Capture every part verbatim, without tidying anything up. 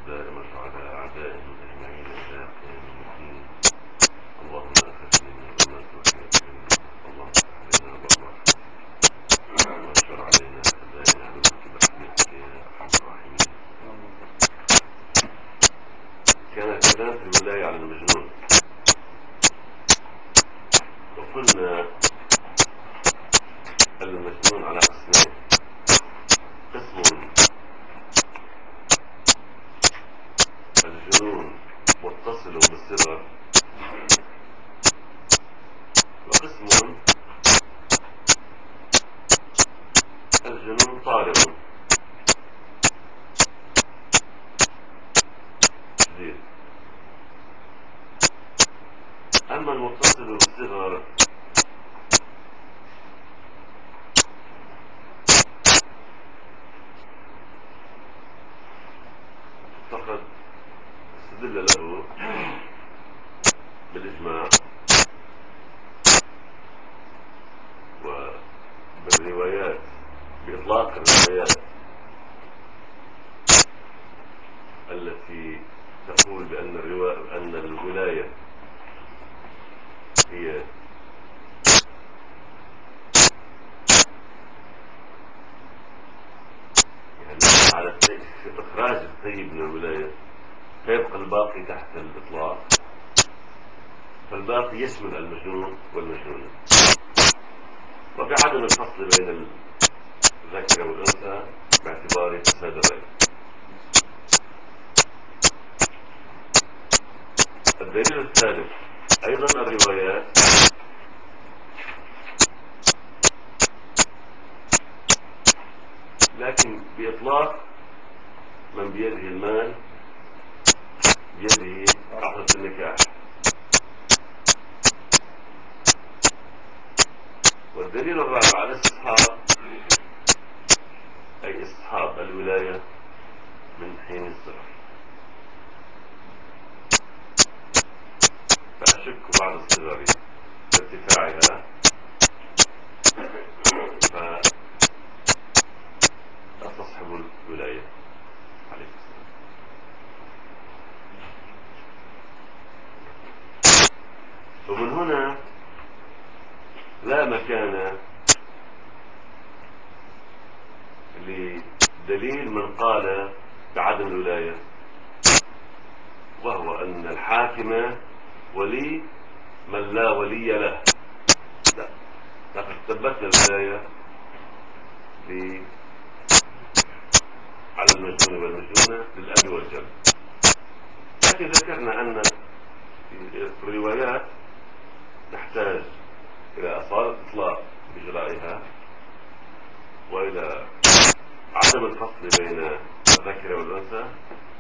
دائمة على أعدائهم أجمعين إلى قيام الدين. اللهم أخرجنا من ظلمات الوحي الكريم، اللهم افتح علينا أبواب رحمتك وانشر علينا خزائن عدوك برحمتك يا أرحم الراحمين. كان الكلام في الولاية على المجنون، وقلنا المجنون على قسمين: قسم الجنون متصل بالصغر، وقسم الجنون طارئ جديد. أما المتصل بالصغر فقد استدل له بالإجماع وبالروايات، بإطلاق الروايات التي تقول بأن الروا... أن الولاية هي يعني على إخراج الطيب من الولاية فيبقى الباقي تحت الإطلاق، فالباقي يشمل المجنون والمجنونة. وفي عدم الفصل بين الذكر والأنثى باعتبار فساد الرأي. الدليل الثالث أيضا الروايات لكن بإطلاق من بيده المال بيده عقد النكاح. والدليل الرابع الاستصحاب، أي استصحاب الولاية من حين الصغر. فأشك بعد الصغر بارتفاعها فأستصحب الولاية عليه السلام. ومن هنا لا مكان لدليل من قال بعدم الولاية، وهو أن الحاكم ولي من لا ولي له. لا، لقد ثبتنا الولاية على المجنون والمجنونة للأب والجد، لكن ذكرنا أن في الروايات نحتاج إلى أصالة إطلاق إجرائها، وإلى عدم الفصل بين الذكر والأنثى،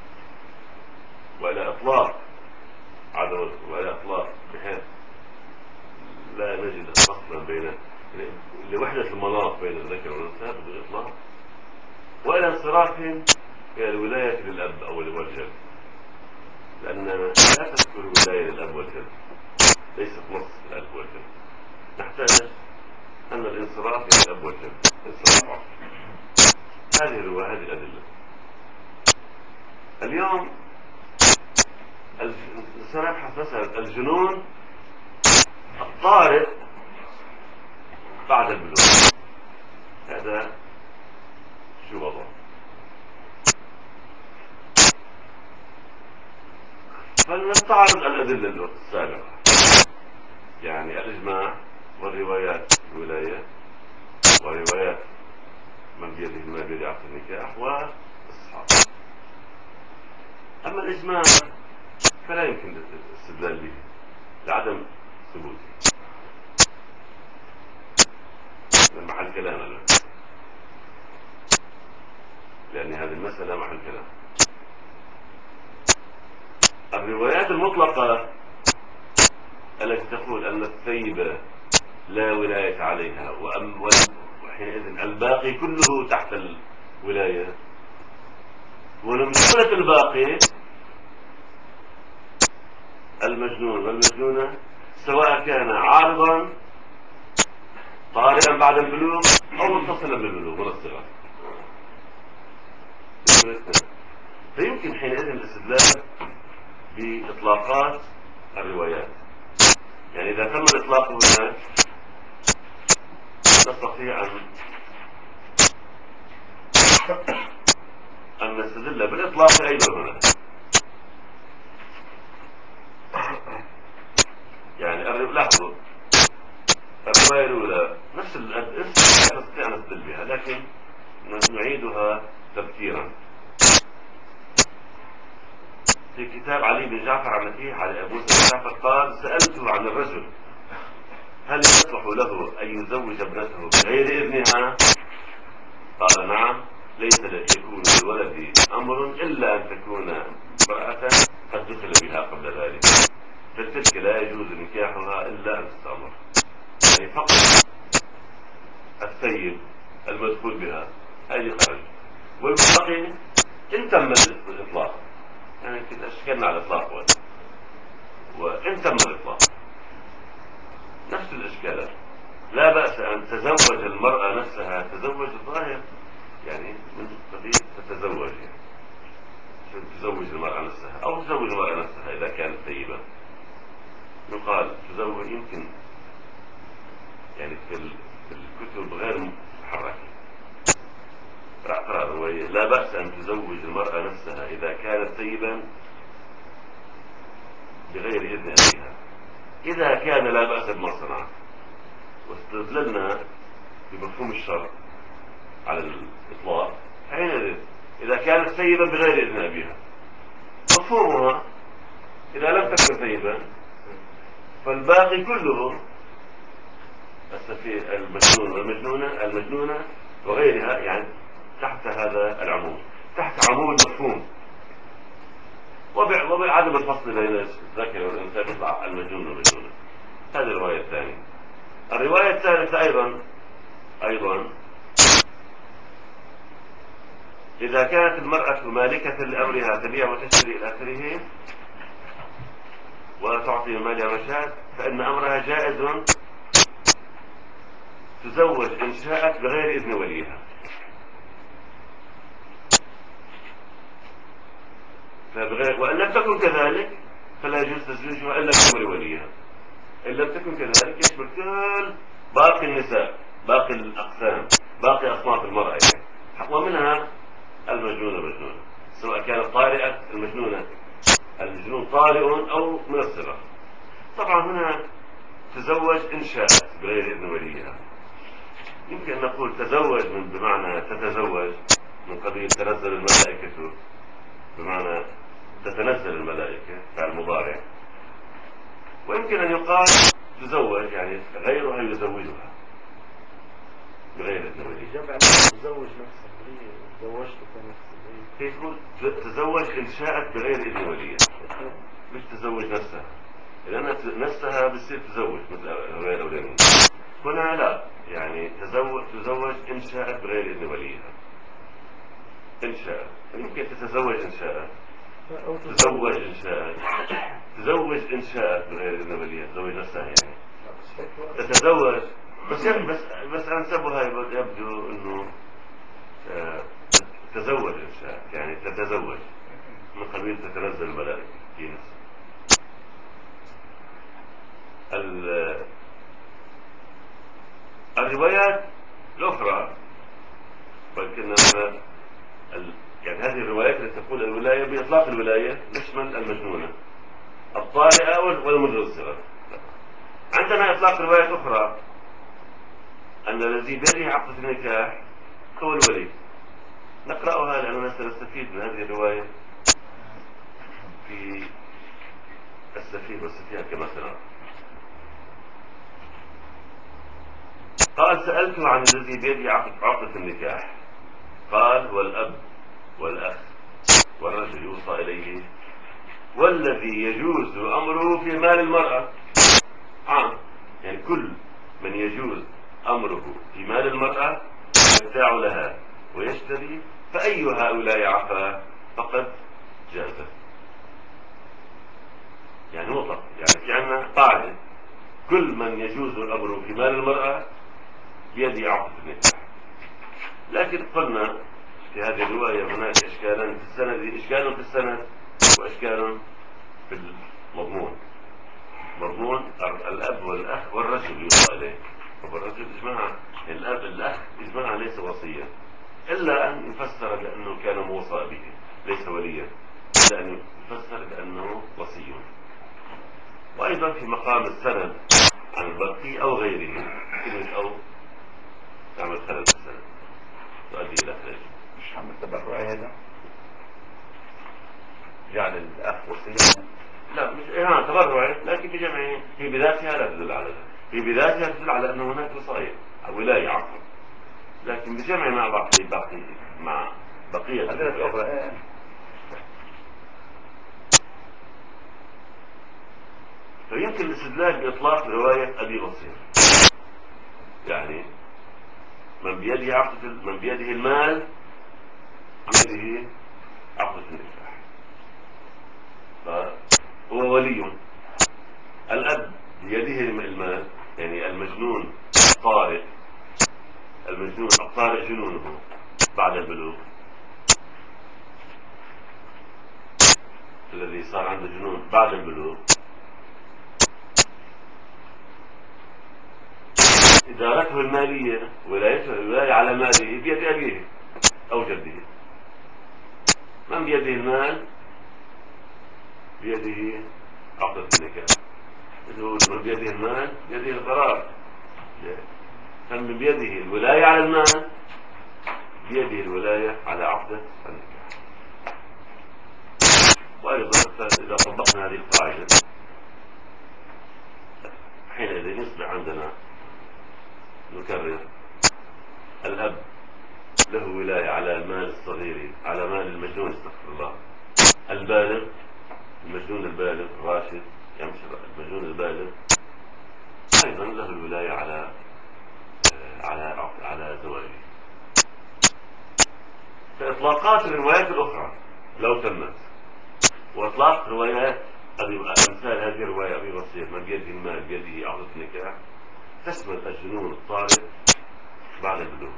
وإلى إطلاق عدم وإلى إطلاق بحيث لا نجد فصلا بين لوحدة المناط بين الذكر والأنثى بدون إطلاق، وإلى انصراف إلى الولاية للأب أو الجد، لأننا لا تذكر الولاية للأب والجد، ليست نص الأب والجد. نحتاج أن الانصراف إلى الأب والجد انصراف عقل. هذه الرواية، هذه الأدلة. اليوم سنبحث مسألة الجنون الطارئ بعد البلوغ. هذا شو وضعه؟ فلنستعرض الأدلة السابقة، يعني الإجماع والروايات الولاية وروايات من بيده ما بيد عقد النكاح والإصحاب. أما الإجماع فلا يمكن الاستدلال به لعدم ثبوته، من محل كلام الآن، لأن هذه المسألة محل كلام. الروايات المطلقة التي تقول أن الثيبة لا ولاية عليها وحينئذ الباقي كله تحت الولاية، ولمجنونة الباقي المجنون والمجنونة سواء كان عارضا طارئا بعد البلوغ أو متصلا بالبلوغ من الصغر. فيمكن حينئذ الاستدلال بإطلاقات الروايات. يعني إذا تم الإطلاق هناك نستطيع أن أن نستدل بالإطلاق أيضا هنا. يعني لاحظوا الرواية الأولى نفس الأدلة نستطيع أن نستدل بها، لكن نعيدها تذكيرا. في كتاب علي بن جعفر عن نفيه على أبو بن جعفر قال: سألته عن الرجل هل يصلح له أن يزوج ابنته بغير إذنها؟ قال: نعم، ليس يكون للولد أمر إلا أن تكون امرأة قد دخل بها قبل ذلك، فتلك لا يجوز نكاحها إلا أن تستأمر. يعني فقط السيد المدخول بها هذه خرج، والباقي إن تم الإطلاق. يعني كده أشكلنا على الإطلاق ولا. وإن تم الإطلاق نفس الإشكالات. لا بأس أن تزوج المرأة نفسها تزوج الظاهر، يعني من قبيل تتزوج، يعني تزوج المرأة نفسها أو تزوج المرأة نفسها إذا كانت طيبة. يقال تزوج يمكن يعني في الكتب غير محركة. اقرأ الرواية: لا بأس أن تزوج المرأة نفسها إذا كانت طيبا بغير إذن أبيها. إذا كان لا بأس بما صنع، واستدللنا بمفهوم الشرع على الإطلاق، حينئذ إذا كانت ثيبا بغير إذن أبيها مفهومها إذا لم تكن ثيبا فالباقي كله المجنون والمجنونة المجنونة وغيرها، يعني تحت هذا العمود، تحت عمود مفهوم. وبعدم الفصل بين الذكر والأنثى تطلع المجنون والمجنونة. هذه الرواية الثانية. الرواية الثالثة أيضا أيضا إذا كانت المرأة مالكة لأمرها تبيع وتشتري إلى آخره وتعطي مالها مشاة، فإن أمرها جائز تزوج إن شاءت بغير إذن وليها. وإن لم تكن كذلك فلا يجوز تزويجها إلا بأمر وليها. إن لم تكن كذلك يشمل كل باقي النساء، باقي الأقسام، باقي أصناف المرأة يعني. ومنها المجنونة مجنونة، سواء كانت طارئة المجنونة المجنون طارئ أو من الصغر. طبعا هنا تزوج إن شاءت بغير إذن وليها. يمكن أن نقول تزوج من بمعنى تتزوج من قبيل تنزل الملائكة، بمعنى تتنزل الملائكة فعل مضارع. ويمكن أن يقال تزوج يعني غيرها يزوجها بغير إذن وليها. جمع تزوج نفسه تزوجت كيف يقول تزوج إن شاءت بغير إذن وليها، مش تزوج نفسها، لأن نفسها بتصير تزوج مثل غير الأولانيين. هنا لا، يعني تزوج تزوج إن شاءت بغير إذن وليها. إن شاءت يمكن تتزوج إن شاءت، تزوج إن شاءت، تزوج إن شاءت بغير إذن وليها، تزوج نفسها يعني تتزوج. بس بس بس أنسبها يبدو إنه آه تزوج إن شاءت، يعني تتزوج من قبيل تتنزل الملائكة في نفسها. الروايات الأخرى ولكن يعني هذه الروايات التي تقول الولاية بإطلاق الولاية تشمل المجنونة الطارئة والمجنون الصغر. عندنا إطلاق روايات أخرى أن الذي بيده عقد النكاح هو الولي. نقرأها لأننا سنستفيد من هذه الرواية في السفيه والسفيه كما سنرى. قال: سألته عن الذي بيده عقد النكاح. قال: والأب والأخ والرجل يوصى إليه والذي يجوز أمره في مال المرأة. عام، يعني كل من يجوز أمره في مال المرأة يبتاع لها ويشتري، فأي هؤلاء عفا فقد جاز. يعني مطلق، يعني في عندنا قاعدة: كل من يجوز أمره في مال المرأة بيده عقد النكاح. لكن قلنا في هذه الرواية هناك إشكالا في السند، إشكال في السند وإشكال في المضمون. مضمون الأب والأخ والرجل يوصى إليه، والرجل إجماع الأب الأخ إجماع ليس وصيا، إلا أن يفسر بأنه كان موصى به ليس وليا، إلا أن يفسر بأنه وصي. وأيضا في مقام السند عن الباقي أو غيره، كلمة أو تعمل خلل في السند تؤدي إلى خلل. مش عم التبرع هذا جعل الأخ وصيا؟ لا مش إيه تبرع، لكن بجمع في بذاتها لا تدل على ذلك، في بذاتها تدل على أن هناك وصايا أو ولاية عفوا، لكن بجمع مع باقي باقي مع بقية الأخرى. فيمكن الاستدلال بإطلاق رواية أبي بصير، يعني من بيده عقد من بيده المال بيده عقد النكاح، فهو ولي. الأب بيده المال، يعني المجنون الطارئ، المجنون الطارئ جنونه بعد البلوغ، الذي صار عنده جنون بعد البلوغ، إدارته المالية ولايته الولاية على ماله بيد أبيه أو جده. من بيده المال بيده عقد النكاح، من بيده المال بيده القرار، من بيده الولاية على المال بيده الولاية على عقد النكاح. وأيضا إذا طبقنا هذه القاعدة حينئذ يصبح عندنا نكرر الأب له ولاية على المال الصغير، على مال المجنون استغفر الله البالغ، المجنون البالغ الراشد يمشي المجنون البالغ أيضا له الولاية على على على زواجه. فإطلاقات الروايات الأخرى لو تمت، وإطلاق روايات أمثال هذه الرواية أبي بصير من بيده المال بيده عقد النكاح تشمل الجنون الطارئ بعد البلوغ.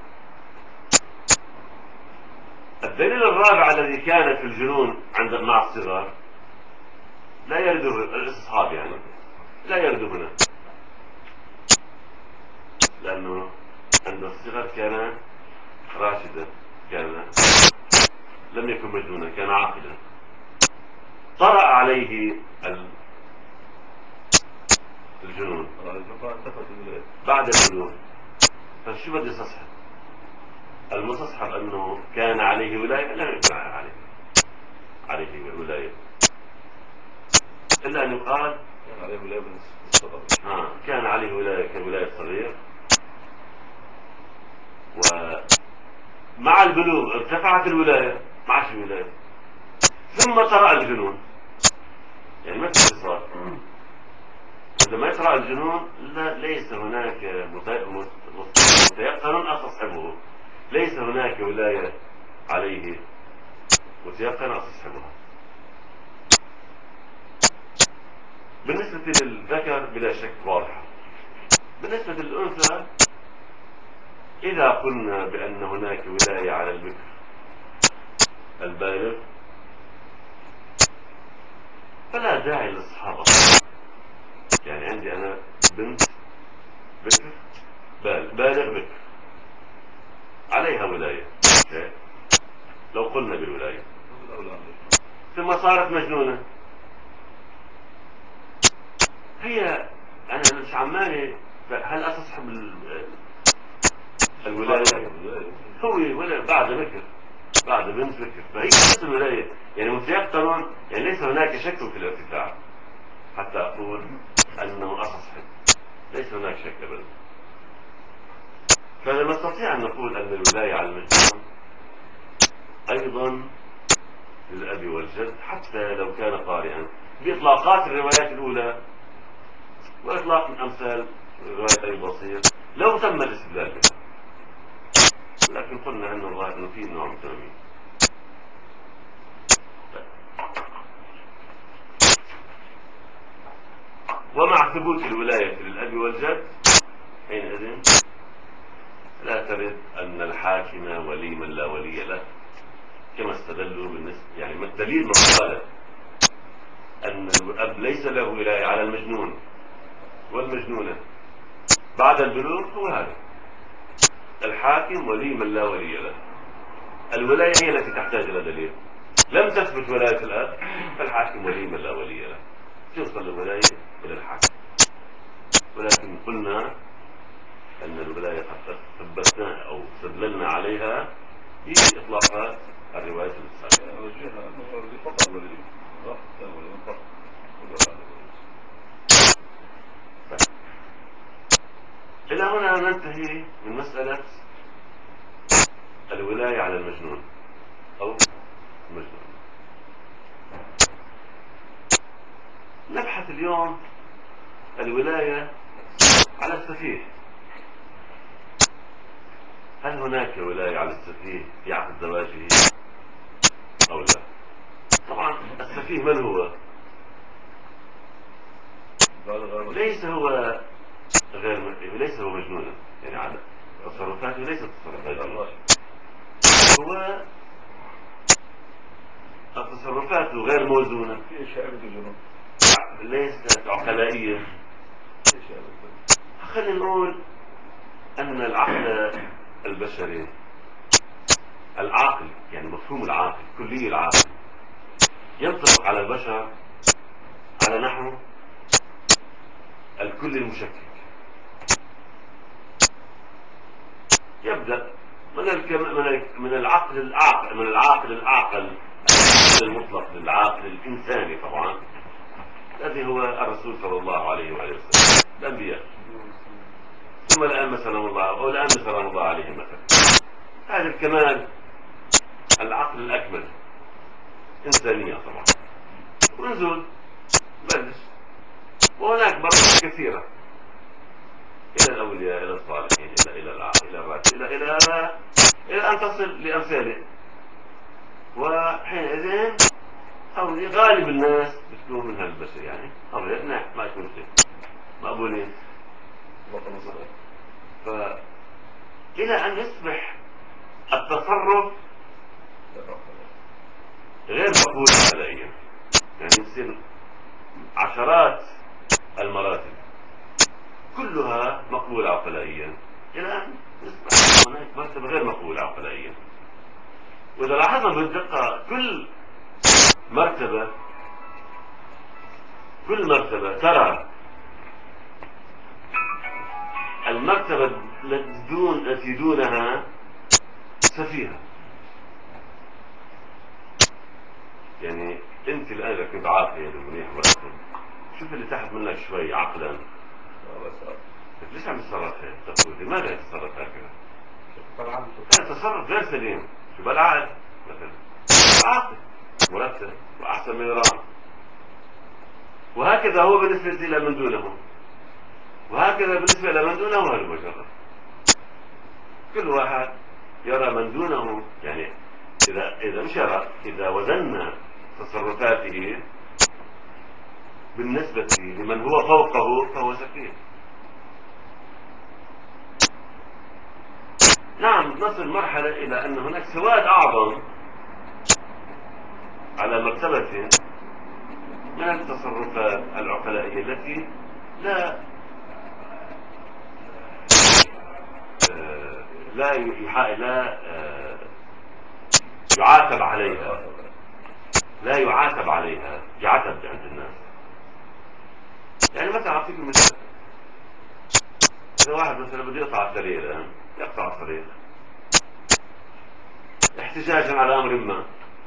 الدليل الرابع الذي كان في الجنون عند مع الصغار لا يرد الاستصحاب، يعني لا يرد هنا، لأنه عند الصغر كان راشدا، كان لم يكن مجنونا، كان عاقلا، طرأ عليه الجنون بعد البلوغ، فشو بده يستصحب؟ المستصحب أنه كان عليه ولاية، لم يكن عليه عليه ولاية، إلا أن يقال كان عليه ولاية بالصغر. ها كان عليه ولاية كولاية صغير، ومع البلوغ ارتفعت الولاية، ما عادش ولاية، ثم طرأ الجنون، يعني ما في اتصال. عندما يطرأ الجنون لا ليس هناك متيقن أستصحبه، ليس هناك ولاية عليه متيقن أستصحبها. بالنسبة للذكر بلا شك واضحة. بالنسبة للأنثى إذا قلنا بأن هناك ولاية على البكر البالغ فلا داعي للصحابة. يعني عندي أنا بنت بكر بالغ بكر عليها ولاية، لو قلنا بالولاية ثم صارت مجنونة، هي أنا مش عمالي هل أستصحب الولاية؟ هو ولا بعد بكر بعد بنت بكر، فهي نفس الولاية، يعني متيقن، يعني ليس هناك شك في الارتفاع حتى أقول أنه أستصحب، ليس هناك شك أبدا. فلا نستطيع أن نقول أن الولاية على المجنون أيضا للأب والجد حتى لو كان قارئا، بإطلاقات الروايات الأولى وإطلاق من أمثال رواية أبي بصير لو تم الاستدلال بها، لكن قلنا أن الله أنه فيه نوع من التمييز. ومع ثبوت الولاية للأب والجد حينئذ لا ترد أن الحاكم ولي من لا ولي له، كما استدلوا بالنسبة يعني دليل من قال أن الأب ليس له ولاية على المجنون والمجنونة بعد البلوغ هو هذا الحاكم ولي من لا ولي له. الولاية هي التي تحتاج إلى دليل. لم تثبت ولاية الأب فالحاكم ولي من لا ولي له. توصل الولاية إلى الحاكم. ولكن قلنا أن الولاية قد ثبتناها أو استدللنا عليها بإطلاق الرواية السابقة. وجهها أنه فقط ولي راح ولي فقط إلى هنا ننتهي من مسألة الولاية على المجنون أو المجنون. نبحث اليوم الولاية على السفيه. هل هناك ولاية على السفيه في عقد زواجه أو لا؟ طبعا السفيه من هو؟ ليس هو غير ليس هو مجنونا، يعني على تصرفاته ليست تصرفاته، هو تصرفاته غير موزونة، ليست عقلائية. خلينا نقول أن العقل البشري العاقل، يعني مفهوم العاقل كلي العاقل ينطبق على البشر على نحو الكل المشكك. يبدأ من من العقل العاقل من العاقل العاقل المطلق للعاقل الإنساني طبعا الذي هو الرسول صلى الله عليه وآله وسلم، الأنبياء، ثم الأئمة سلام الله أو الأئمة سلام الله عليهم مثلا. هذا الكمال العقل الأكمل إنسانية طبعا. ونزول بلش وهناك برامج كثيرة إلى الأولياء إلى الصالحين إلى إلى العاقل إلى الراشد إلى إلى إلى أن تصل لأمثاله. وحينئذ هؤلاء غالب الناس بتكون من هالبشر، يعني هؤلاء مناح ما يكون شيء مقبولين. فإلى أن يصبح التصرف غير مقبول عقلائيا، يعني يصير عشرات المراتب كلها مقبولة عقلائيا إلى أن يصبح هناك مرتبة غير مقبولة عقلائيا. وإذا لاحظنا بالدقة كل مرتبة كل مرتبة ترى المرتبة التي دون التي دونها سفيهة. يعني أنت الآن إذا كنت عاقل ومنيح وراتب، شوف اللي تحت منك شوي عقلا، ليش عم تتصرف هيك؟ تقول لماذا تتصرف هكذا؟ هذا تصرف غير سليم. شو بالعقل مثلا عاقل مرتب وأحسن من يرام، وهكذا هو بالنسبة إلى من دونه، وهكذا بالنسبة إلى من دونه هالمجرد. كل واحد يرى من دونه، يعني إذا إذا مش يرى، إذا وزننا تصرفاته بالنسبة لمن هو فوقه فهو سفيه. نعم نصل مرحلة إلى أن هناك سواد أعظم على مرتبة من التصرفات العقلائية التي لا لا لا يعاتب عليها لا يعاتب عليها يعتب عند الناس. يعني مثلا أعطيكم مثال، إذا واحد مثلا بده يقطع السرير يقطع السرير احتجاجا على أمر ما،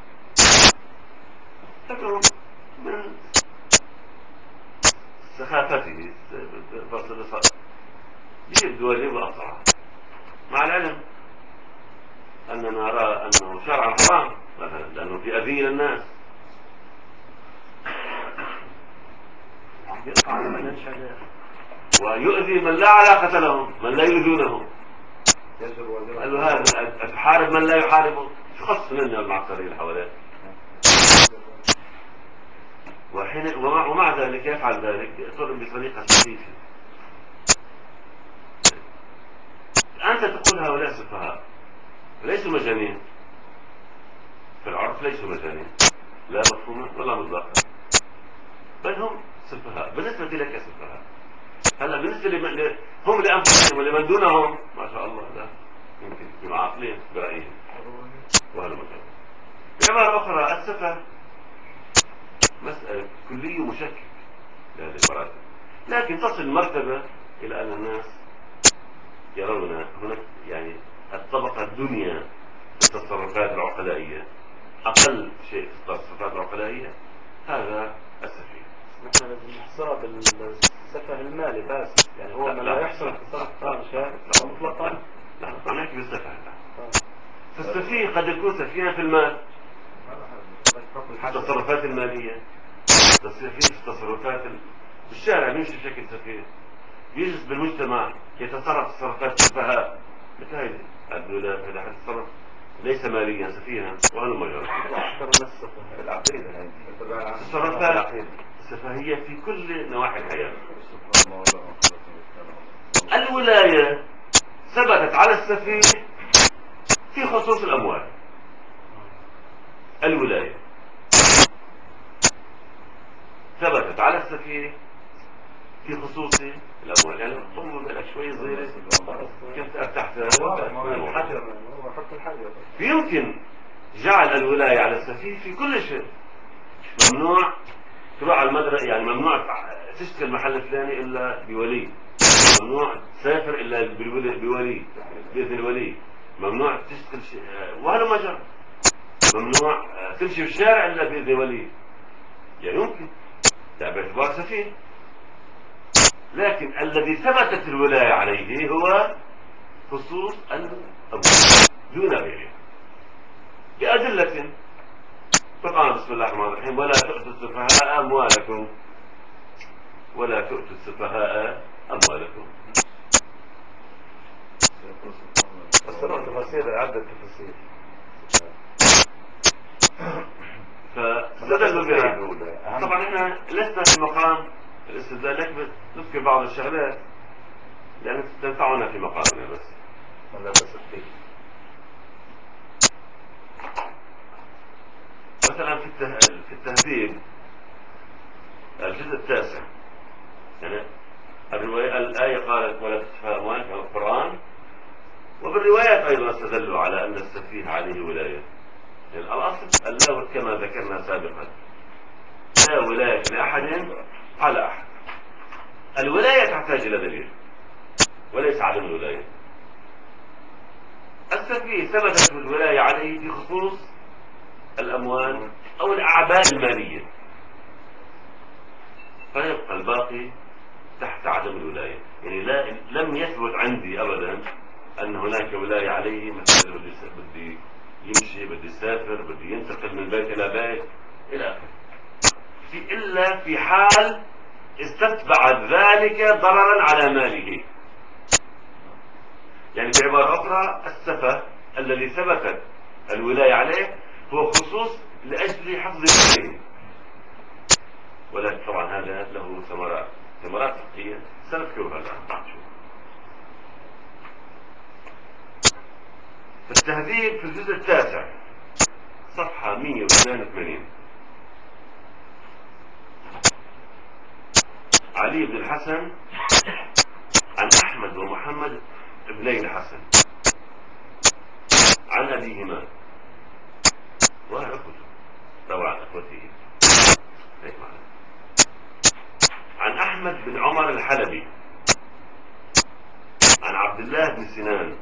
تكون من سخافته يجيب دواجين وأقطعها، مع العلم أننا نرى أنه شرعا حرام مثلا لأنه في أذية للناس. ويؤذي من لا علاقة لهم، من لا يؤذونه. قال له هذا أتحارب من لا يحاربه، شو خص مني المعسكرين اللي حواليه؟ وحين ومع, ومع ذلك يفعل ذلك يضرب بطريقة سخيفة. أنت تقول هؤلاء سفهاء ليسوا مجانين، تعرف ليسوا مجانين لا مفهوما ولا مطلقا، بل هم سفهاء بالنسبة لك سفهاء. هلا بالنسبة لمن هم لأنفسهم ولمن دونهم ما شاء الله لا يمكن يكونوا عاقلين برأيهم وهذا مكان. بعبارة أخرى السفه مسألة كلية مشكك لهذه المراتب، لكن تصل مرتبة إلى أن الناس يرون هناك يعني الطبقة الدنيا في التصرفات العقلائية أقل شيء في التصرفات العقلائية هذا السفيه. نحن لازم نحصرها بالسفه المالي بس، يعني هو من لا يحصل تصرف أشياء مطلقا. لا عم نحكي بالسفه. فالسفيه قد يكون سفيها في المال في التصرفات المالية، سفيه في التصرفات بالشارع يمشي بشكل سفيه، يجلس بالمجتمع يتصرف تصرفات سفهاء مثل هذه الدولاب هذا حد تصرف ليس ماليا سفيها وأنا مجرد العقيدة التصرفات السفهية في كل نواحي الحياة. الولاية ثبتت على السفيه في خصوص الأموال. الولاية ثبتت على السفيه في خصوص الأموال، يعني ثم بالك شوي صغيرة كنت أفتحتها يمكن جعل الولاية على السفيه في كل شيء. ممنوع تروح على المدرسة، يعني ممنوع تشتري المحل الفلاني إلا بولي، ممنوع تسافر إلا بولي بإذن الولي، ممنوع تشتغل شيء وهذا ما جرى، ممنوع تمشي في الشارع إلا بإذن ولي. يعني يمكن باعتبار سفيه، لكن الذي ثبتت الولاية عليه هو خصوص الأموال دون غيره بأدلة. طبعا بسم الله الرحمن الرحيم ولا تؤتوا السفهاء أموالكم ولا تؤتوا السفهاء أموالكم. الصراحة تفاصيل عدة تفاصيل. فاستدلوا بها. طبعا احنا لسنا في مقام الاستدلال، لكن نذكر بعض الشغلات لأن تنفعنا في مقامنا بس. ولا تصدق مثلا في في التهذيب الجزء التاسع، يعني الرواية الآية قالت ولا تسفهوا أموالكم في القرآن، وبالروايات أيضا استدلوا على أن السفيه عليه ولاية. يعني الأصل اللا كما ذكرنا سابقا لا ولاية لأحد على أحد. الولاية تحتاج إلى دليل وليس عدم الولاية. السفيه ثبتت الولاية عليه في خصوص الأموال أو الأعباء المالية، فيبقى الباقي تحت عدم الولاية. يعني لا لم يثبت عندي أبدا أن هناك ولاية عليه، مثلا بدي يمشي بدي يسافر بدي ينتقل من بيت إلى بيت إلى آخره، في إلا في حال استتبعت ذلك ضررا على ماله. يعني بعبارة أخرى السفه الذي ثبتت الولاية عليه هو خصوص لأجل حفظ ماله، ولكن طبعا هذا له ثمرات ثمرات فقهية سنذكرها الآن. التهذيب في الجزء التاسع صفحة مئة واثنين وثمانين علي بن الحسن عن أحمد ومحمد ابني الحسن عن أبيهما وعن أخوته طبعا أخوته عن أحمد بن عمر الحلبي عن عبد الله بن سنان.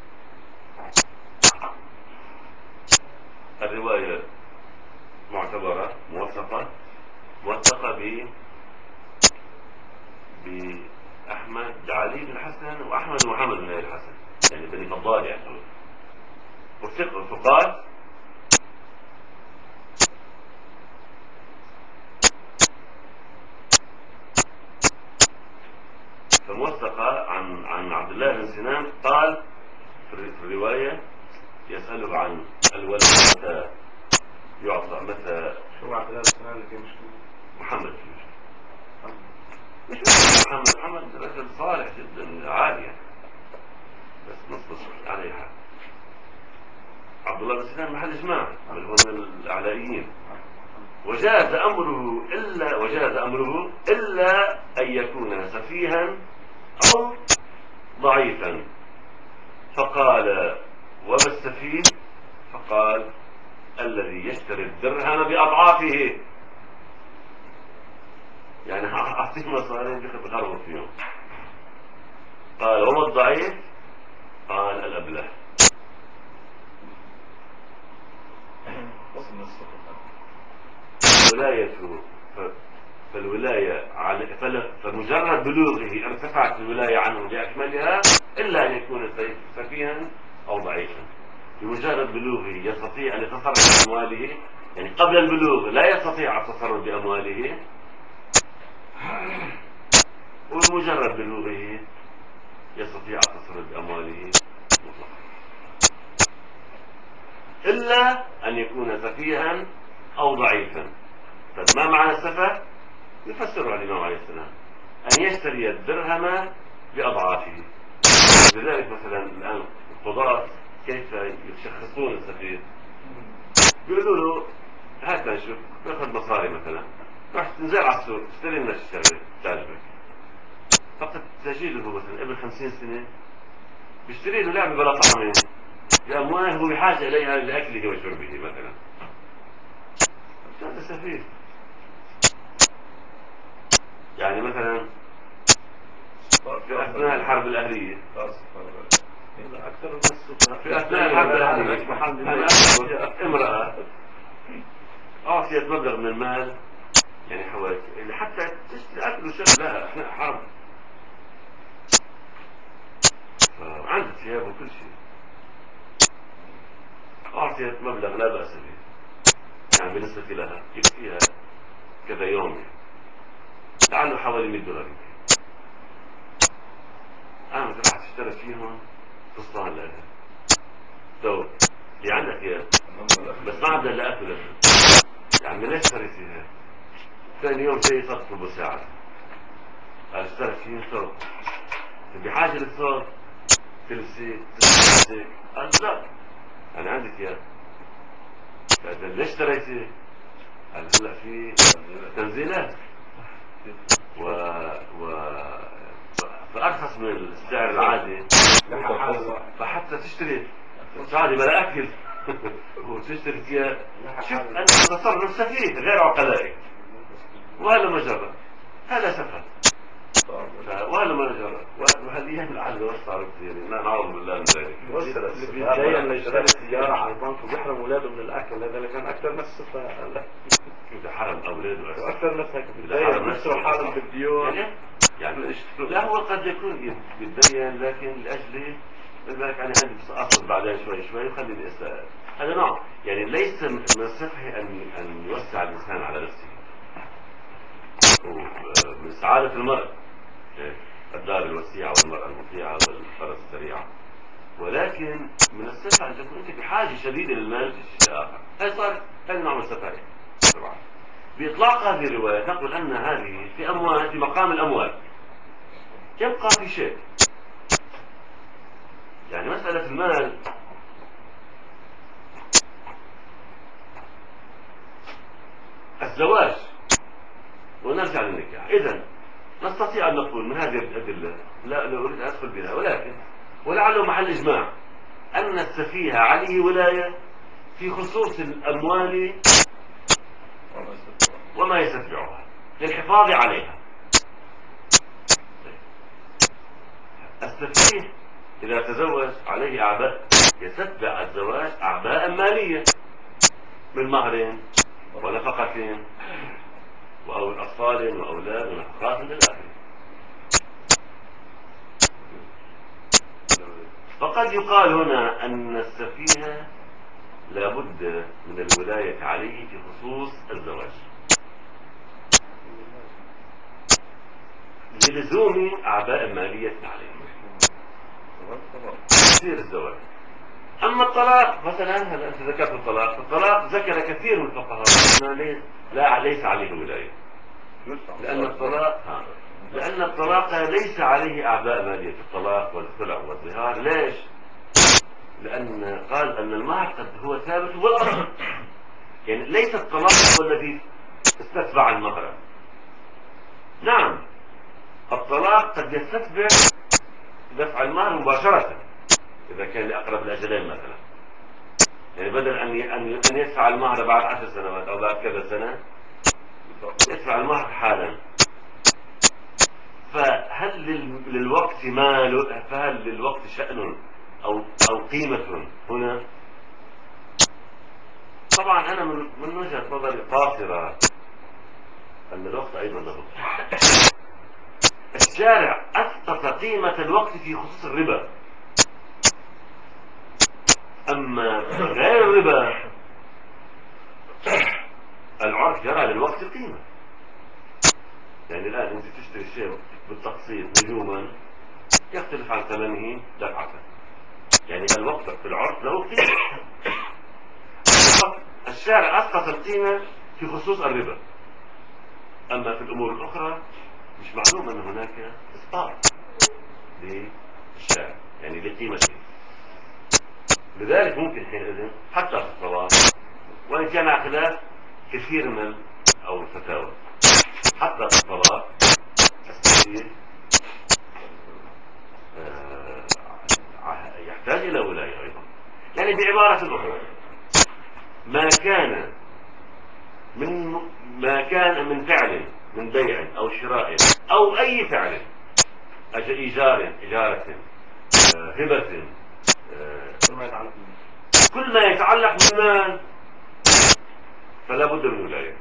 الرواية معتبرة موثقة موثقة ب بأحمد علي بن الحسن وأحمد ومحمد بن الحسن، يعني بني فضال يعني وثق ثقات. فموثقة عن عن عبد الله بن سنان قال في الرواية يسأله عن الولد متى يعطى متى. شو عبد الله بن سنان اللي فيه مشكلة؟ محمد فيه مش محمد محمد رجل صالح جدا عالي يعني. بس نص عليه حق. عبد الله بن سنان محل إجماع، بل هو من الأعلائيين. وجاز أمره إلا وجاز أمره إلا أن يكون سفيها أو ضعيفا. فقال: وما السفيه؟ فقال: الذي يشتري الدرهم بأضعافه، يعني أعطيه مصاري بخربوا فيهم. قال: وما الضعيف؟ قال: الأبله. الولاية فالولاية على فمجرد بلوغه ارتفعت الولاية عنه بأكملها إلا أن يكون سفيها أو ضعيفا. بمجرد بلوغه يستطيع أن يتصرف بأمواله، يعني قبل البلوغ لا يستطيع التصرف بأمواله، وبمجرد بلوغه يستطيع التصرف بأمواله مطلقا، إلا أن يكون سفيها أو ضعيفا. طيب ما معنى السفه؟ يفسره الإمام عليه السلام: أن يشتري الدرهم بأضعافه. لذلك مثلا الآن القضاة كيف يشخصون السفيه؟ بيقولوا له: هات نشوف، باخذ مصاري مثلا، رح تنزل على السوق تشتري لنا الشغله تعجبك. فقط تجده مثلا ابن خمسين سنة بيشتري له لعبة بلا طعمه بأموال هو بحاجة إليها لأكله وشربه مثلا. هذا سفيه. يعني مثلا في أثناء الحرب الأهلية في أثناء الحرب الأهلية امرأة أعطيت مبلغ من المال، يعني حوالي حتى تشتري أكل وشرب لها أثناء حرب، عندها ثياب وكل شيء، أعطيت مبلغ لا بأس به، يعني بالنسبة لها يكفيها كذا يوم، لعله حوالي مئة دولار. قامت راح تشتري فيهم فستان لها، ثوب، اللي عندها ثياب بس ما عندها لا أكل. يعني ليش اشتريتيها؟ ثاني يوم جاي تطلب مساعدة، قال: اشتريت فيه ثوب، بحاجة للثوب، تلبسي تلبسي؟ قال: لا، أنا عندي ثياب. قال: ليش اشتريتي؟ قال: هلا في تنزيلات و... و... فأرخص من السعر العادي، فحتى تشتري مساعدة بلا أكل وتشتري ثياب. شوف أنت تصرف سفيه غير عقلائي، وهذا مجرد هذا سفه، وهذا مجرد وهالأيام العادة وصارت يعني ما نعوذ بالله من ذلك. جاي اللي يشتري سيارة على البنك ويحرم أولاده من الأكل، هذا اللي كان أكثر ناس سفه. إذا حرم أولاده وأكثر ناس هيك إذا حرم نفسه حالهم بالديون، يعني يعني لا هو قد يكون يتدين لكن لأجل ذلك أنا عندي أصل بعدين شوي شوي وخليني أسأل. هذا نوع يعني ليس من الصحي أن أن يوسع الإنسان على نفسه، ومن سعادة المرء الدار الوسيعة والمرأة المطيعة والفرس السريعة، ولكن من الصحة أن تكون أنت بحاجة شديدة للمال في شيء آخر. هذا صار هذا نوع من السفاهة طبعا. بإطلاق هذه الرواية تقول أن هذه في أموال في مقام الأموال، يبقى في شيء، يعني مسألة المال الزواج ونرجع للنكاح. إذن نستطيع أن نقول من هذه الأدلة، لا لا أريد أن أدخل بها، ولكن ولعله محل إجماع أن السفيه عليه ولاية في خصوص الأموال وما يتبعها للحفاظ عليها. السفيه إذا تزوج عليه أعباء، يتبع الزواج أعباء مالية من مهر ونفقة وأطفال وأولاد ونفقات إلى آخره. فقد يقال هنا أن السفيه لابد من الولاية عليه في خصوص الزواج للزوم أعباء مالية عليه تفسير الزواج. أما الطلاق مثلا، هل أنت ذكرت الطلاق؟ الطلاق ذكر كثير من الفقهاء أنه لا ليس عليه ولاية، لأن الطلاق لأن الطلاق ليس عليه أعباء مالية. الطلاق والخلع والظهار ليش؟ لأن قال أن المهر قد هو ثابت والأصل، يعني ليس الطلاق هو الذي استتبع المهر. نعم الطلاق قد يستتبع دفع المهر مباشرة إذا كان لأقرب الأجلين مثلا، يعني بدل أن أن يدفع المهر بعد عشر سنوات أو بعد كذا سنة يدفع المهر حالا. فهل للوقت مال، فهل للوقت شأن أو أو قيمة هنا؟ طبعا أنا من من وجهة نظري قاصرة أن الوقت أيضا له. الشارع أسقط قيمة الوقت في خصوص الربا، أما غير الربا العرف يرى للوقت قيمة. يعني الآن أنت تشتري شيء بالتقسيط نجوما يختلف عن ثمنه دفعة، يعني الوقت في العرف له قيمة. الشارع أسقط القيمة في خصوص الربا، أما في الأمور الأخرى مش معلوم أن هناك إسقاط للشارع يعني لقيمته. لذلك ممكن حينئذ حتى في الصلاة، وإن كان خلاف كثير من أو الفتاوى، حتى في الصلاة السفيه يحتاج إلى ولاية أيضا. يعني بعبارة أخرى، ما كان من ما كان من فعل من بيع أو شراء أو أي فعل، إيجار إجارة هبة، كل ما يتعلق بالمال فلا بد من ولاية.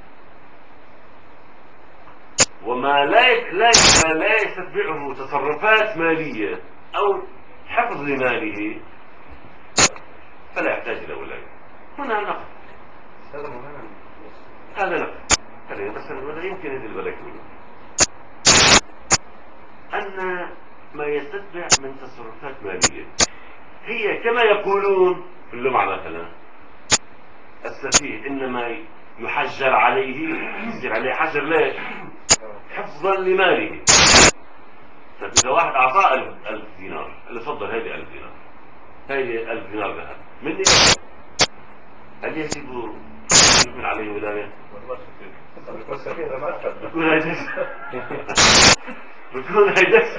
وما لا لا لا يستتبعه تصرفات مالية أو حفظ لماله فلا يحتاج إلى ولاية. هنا نقص، هذا نقص. خلينا بس ولا يمكن هذه البلد أن ما يستتبع من تصرفات مالية هي كما يقولون في اللمعة مثلا، السفيه إنما يحجر عليه، يصير عليه حجر ليش؟ حفظا لماله. إذا واحد أعطاه ألف, ألف دينار، اللي تفضل هذه ألف دينار، هذه ألف دينار ذهب مني، هل يجب يكون عليه ولاية؟ بكون هيدس بكون هيدس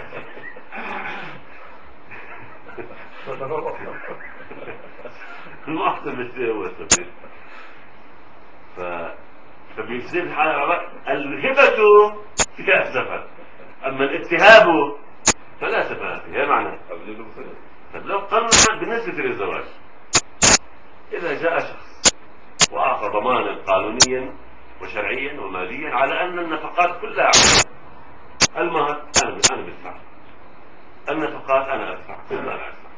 المعصم السير هو السفير. ف... فبيصير الحالة الهبة فيها السفر، أما الاتهاب فلا سفر فيها. معنى لو قلنا بالنسبة للزواج، إذا جاء شخص وأعطى ضمانا قانونيا وشرعيا وماليا على أن النفقات كلها المهر أنا أنا بدفع، النفقات أنا أدفع، كل ما أنا أدفع،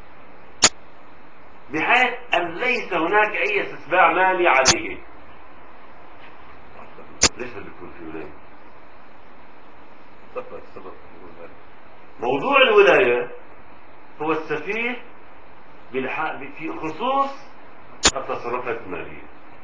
بحيث أن ليس هناك أي استتباع مالي عليه. ليش بده يكون في ولاية؟ موضوع الولاية هو السفيه في خصوص التصرفات المالية،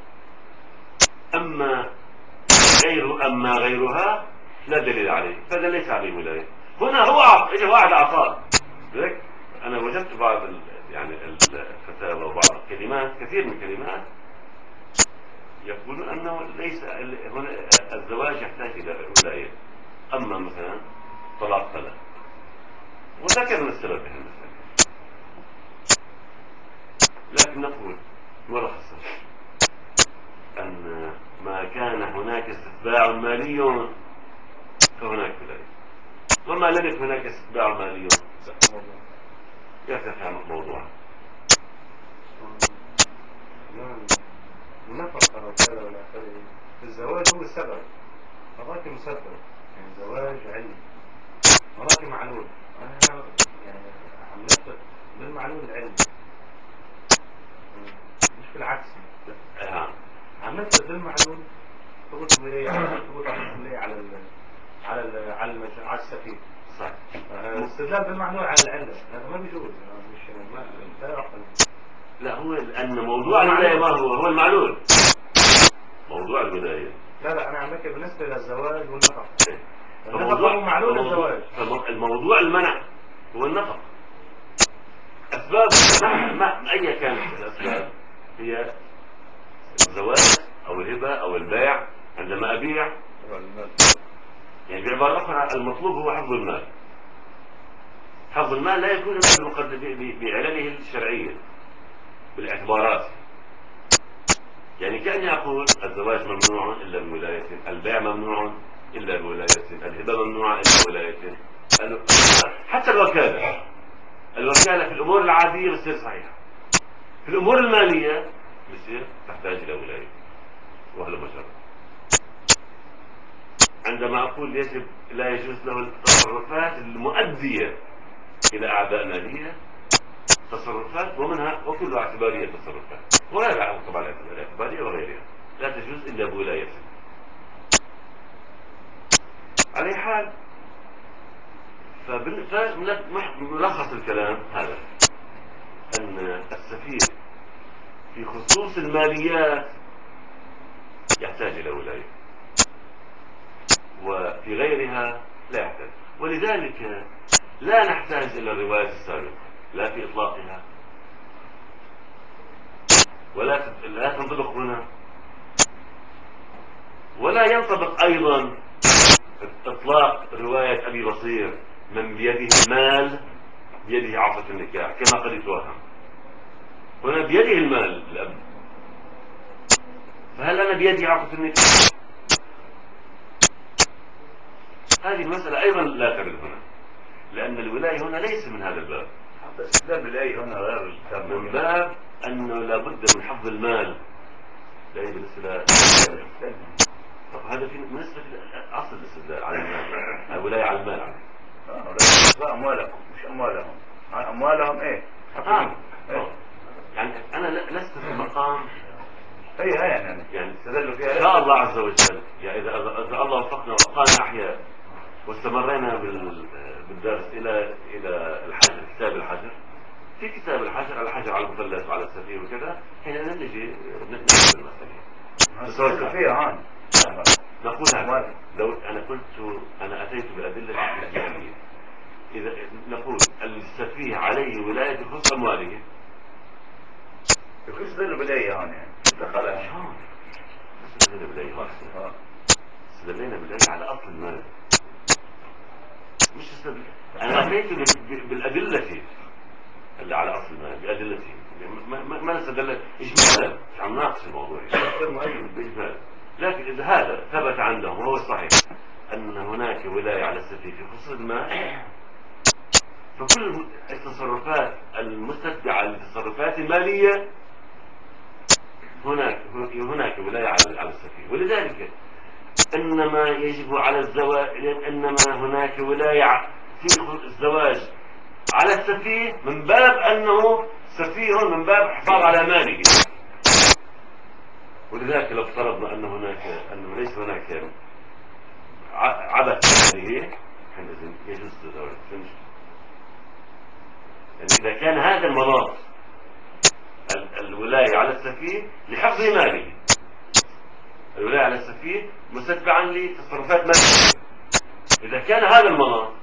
أما غير أما غيرها لا دليل عليه، فهذا ليس عليه ولاية. هنا هو عط... إذا واحد أعطاه ذلك، أنا وجدت بعض ال... يعني الفتاوى وبعض الكلمات، كثير من الكلمات يقولون أنه ليس هنا الزواج يحتاج إلى ولاية، أما مثلا طلاق فلا، وذكر من السبب في المسألة. لكن نقول ملخصا أن ما كان هناك استتباع مالي فهناك ولاية، وما لم يكن هناك استتباع مالي يرتفع موضوعا. النفقة وكذا ولا كذا، الزواج هو السبب، هذاك مسبب، يعني زواج علمي، هذاك معلول. أنا يعني عملت بالمعلول العلمي، مش بالعكس. عملت بالمعلول تقول لي تقول لي على ال على ال على المج... على السفيه. صح. استدلال بالمعلول على العلة هذا ما بيجوز، مش ما لا يعقل. لا، هو لأن موضوع الولاية ما هو هو المعلول، موضوع الولاية. لا لا أنا عم بحكي بالنسبة للزواج والنفقة. الموضوع هو معلول الزواج. الموضوع المنع هو النفقة. أسباب ما ما أي كانت الأسباب هي الزواج أو الهبة أو البيع. عندما أبيع يعني بعبارة أخرى المطلوب هو حفظ المال. حفظ المال لا يكون إلا بعلله الشرعية بالاعتبارات. يعني كأني أقول الزواج ممنوع إلا بولاية، البيع ممنوع إلا بولاية، الهبة ممنوعة إلا بولاية، حتى الوكالة. الوكالة في الأمور العادية بتصير صحيحة، في الأمور المالية بتصير تحتاج إلى ولاية وهلا مجرد. عندما أقول يجب لا يجوز له التصرفات المؤدية إلى أعباء مالية، تصرفات ومنها وكلها اعتبارية تصرفات وغيرها طبعا الاعتبارية وغيرها لا تجوز إلا بولاية. على حال فملخص الكلام هذا أن السفير في خصوص الماليات يحتاج إلى ولاية وفي غيرها لا يحتاج. ولذلك لا نحتاج إلى الرواية السابقة لا في إطلاقها ولا لا تنطبق هنا، ولا ينطبق أيضا إطلاق رواية أبي بصير من بيده المال بيده عقد النكاح كما قد يتوهم. هنا بيده المال الأب، فهل أنا بيدي عقد النكاح؟ هذه المسألة أيضا لا ترد هنا، لأن الولاية هنا ليس من هذا الباب. حتى استخدام الآية هنا غير من باب أنه لابد من حفظ المال. لا بالنسبة هذا في بالنسبة لأصل الاستدلال على المال، الولاية على المال. اه أموالكم مش أموالهم، أموالهم إيه؟ آه. إيه؟ يعني أنا لست في مقام هي هي يعني يعني استدلوا فيها. إن شاء الله عز وجل يعني إذا إذا الله وفقنا وأبقانا أحياء واستمرينا بالدرس إلى إلى الحجر، كتاب الحجر، في كتاب الحجر على الحجر على المثلث وعلى السفير وكذا، حين نجي نحل المسألة استدلوا فيها هون. نقول هذا لو أنا قلت أنا أتيت بأدلة إجمالية، إذا نقول السفيه عليه ولاية خصوص أمواله يكون استدلوا بالآية هون يعني دخلها شلون؟ استدلنا بالآية واحدة، استدلنا بالآية على أصل المال، مش استدل أنا أتيت بالأدلة اللي على أصل المال بأدلته، ما ما ما نستدل إجمالا، مش عم ناقش الموضوع بإجمال. لكن إذا هذا ثبت عندهم وهو صحيح أن هناك ولاية على السفيه في خصوص المال، فكل التصرفات المتبعة للتصرفات المالية هناك هناك ولاية على السفيه. ولذلك إنما يجب على الزواج، إنما هناك ولاية في الزواج على السفيه من باب أنه سفيه من باب حفاظ على ماله. ولذلك لو افترضنا أن هناك أنه ليس هناك عبث ماله حينئذ يجوز الزواج. يعني إذا كان هذا المناط الولاية على السفيه لحفظ ماله، الولاية على السفيه متبعا لتصرفات ماله، إذا كان هذا المناط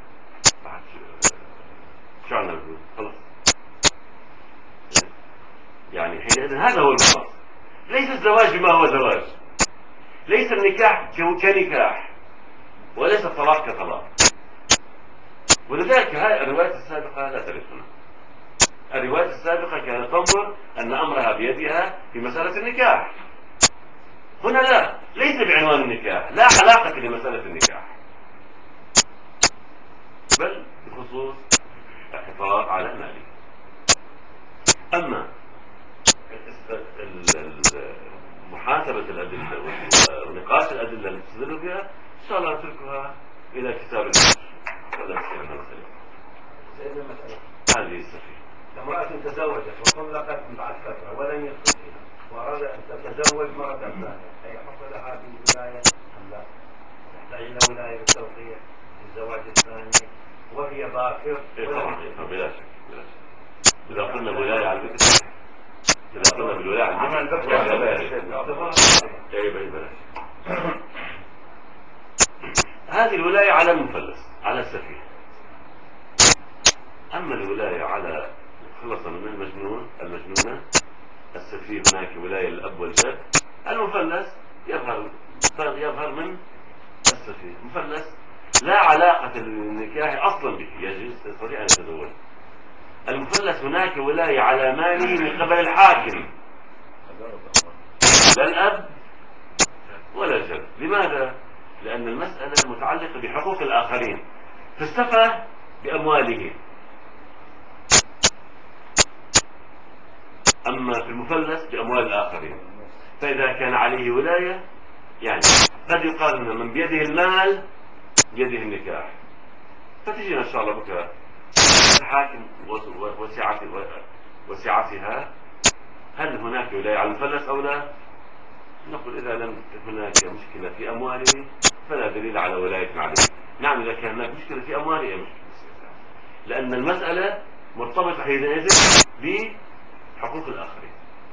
شو عنا نقول خلاص، يعني حينئذ هذا هو المناط. ليس الزواج بما هو زواج، ليس النكاح كنكاح، وليس الطلاق كطلاق. ولذلك هذه الرواية السابقة لا ترد هنا. الرواية السابقة كانت تنظر أن أمرها بيدها في مسألة النكاح، هنا لا، ليس بعنوان النكاح، لا علاقة لمسألة النكاح، بل بخصوص الحفاظ على ماله. أما محاسبة الأدلة ونقاش الأدلة اللي تستدلوا بها إن شاء الله نتركها إلى كتاب الحج ولا نسيرنا مسألة. سيدنا مسألة هذه السفينة امرأة تزوجت وطلقت بعد فترة ولم يدخل فيها وأراد أن تتزوج مرة ثانية، أي حق لها بالولاية أم لا؟ تحتاج إلى ولاية بالتوقيع للزواج الثاني وهي باكر؟ إيه طبعا إيه بلا شك بلا شك. إذا قلنا ولاية على الفكرة، إذا قلنا بالولاية على الفكرة إيه بلا شك. هذه الولاية على المفلس على السفيه. أما الولاية على المفلس يظهر يظهر من السفيه. المفلس لا علاقة للنكاح أصلا به، يجوز يستطيع أن يتزوج. المفلس هناك ولاية على ماله من قبل الحاكم، لا الأب ولا الجد. لماذا؟ لأن المسألة متعلقة بحقوق الآخرين، فالسفه بأمواله، أما في المفلس بأموال الآخرين. فإذا كان عليه ولاية، يعني قد يقال أن من بيده المال بيده النكاح. فتجينا إن شاء الله بكرة الحاكم وسعتها، هل هناك ولاية على المفلس أو لا؟ نقول إذا لم تكن هناك مشكلة في أمواله فلا دليل على ولاية عليه. نعم إذا كان هناك مشكلة في أمواله مشكلة، لأن المسألة مرتبطة حينئذ بحقوق الآخرين.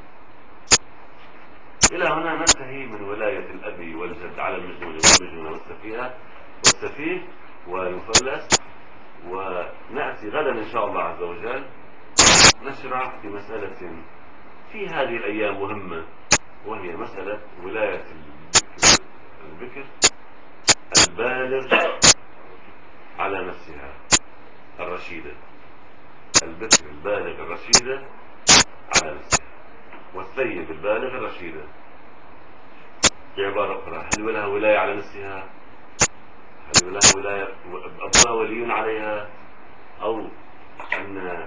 إلى هنا ننتهي من ولاية الأب والجد على المجنون والمجنونة والسفيهة والسفيه والمفلس، ونأتي غدا إن شاء الله عز وجل نشرع في مسألة في هذه الأيام مهمة، وهي مسألة ولاية البكر, البكر البالغ على نفسها الرشيدة. البكر البالغ الرشيدة على نفسها، والثيب البالغ الرشيدة. بعبارة أخرى، هل لها ولاية على نفسها؟ هل لها ولاية أبوها ولي عليها؟ أو أن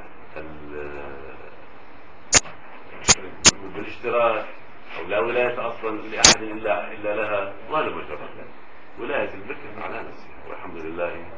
بالاشتراك، أو لا ولاية أصلا لأحد إلا, إلا لها؟ ولا مجرد ولاية البكر على نفسها. والحمد لله